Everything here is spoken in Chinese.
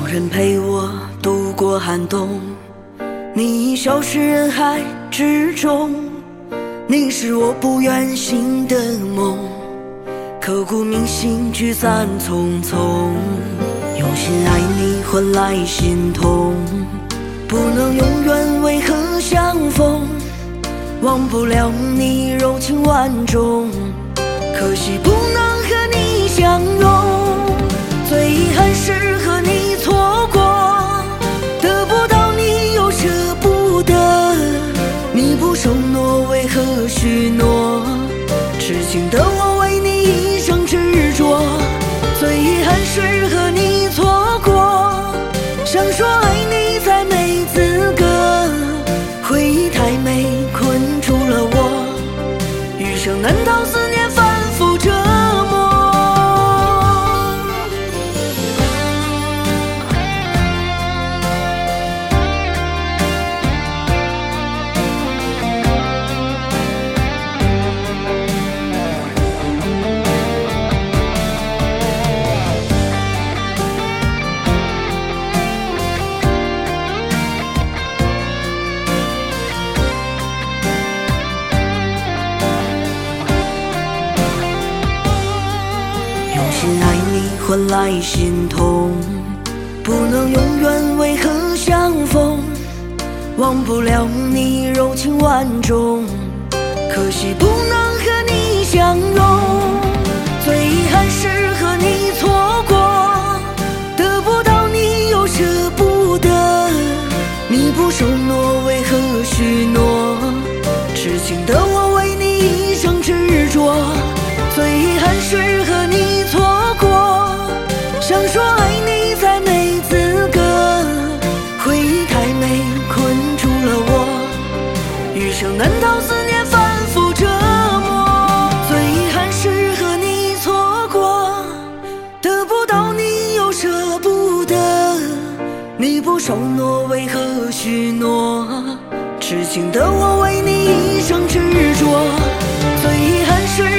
人陪我度过寒冬，你已消失人海之中。你是我不愿醒的梦，刻骨铭心，聚散匆匆。用心爱你换来心痛，不能永远为何相逢？忘不了你柔情万种，可惜不能和你相拥。最遗憾是和你错过，得不到你又舍不得。你不承诺为何许诺？痴情的我为你一生执着。最遗憾是和你错过，想说爱你再没资格。回忆太美困住了我，余生难逃思念反复折磨。用心爱你换来心痛，不能永远为何相逢？忘不了你柔情万种，可惜不能和你相拥。最遗憾是和你错过，得不到你又舍不得。你不承诺为何许诺？痴情的我为你一生执着。最遗憾是和你错过，想说爱你再没资格。回忆太美困住了我，余生难逃思念反复折磨。最遗憾是和你错过，得不到你又舍不得。你不承诺为何许诺？痴情的我为你一生执着。最遗憾是